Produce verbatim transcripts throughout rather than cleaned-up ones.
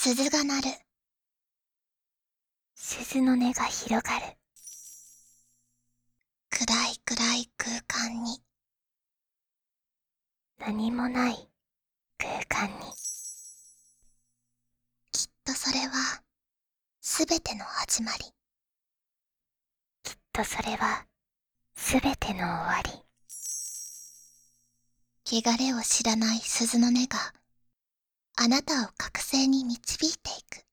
鈴が鳴る。 鈴の音が広がる。 暗い暗い空間に。 何もない空間に。 きっとそれは、すべての始まり。 きっとそれは、すべての終わり。 汚れを知らない鈴の音が、あなたを覚醒に導いていく。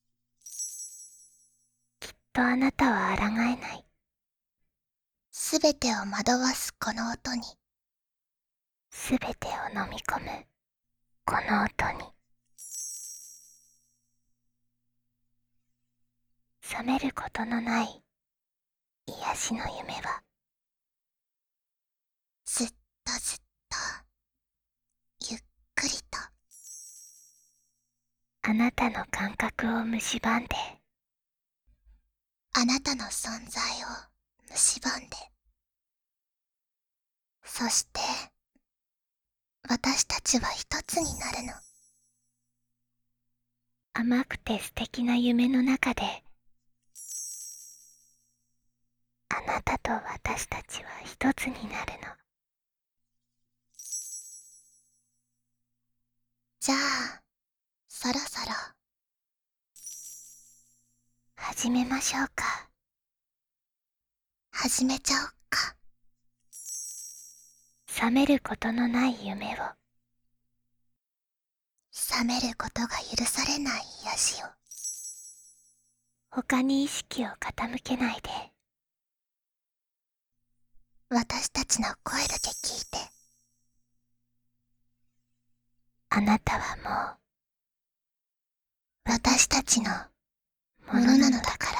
きっとあなたは抗えない。 すべてを惑わすこの音に。 すべてを飲み込む、この音に。覚めることのない癒しの夢は、 ずっとずっと、ゆっくりと。 あなたの感覚を蝕んで、 あなたの存在を蝕んで。そして、私たちは一つになるの。 甘くて素敵な夢の中で、あなたと私たちは一つになるの。 じゃあ、そろそろ、 始めましょうか。 始めちゃおっか。 覚めることのない夢を、 覚めることが許されない癒しを。 他に意識を傾けないで、 私たちの声だけ聞いて。 あなたはもう、 私たちのものなのだから。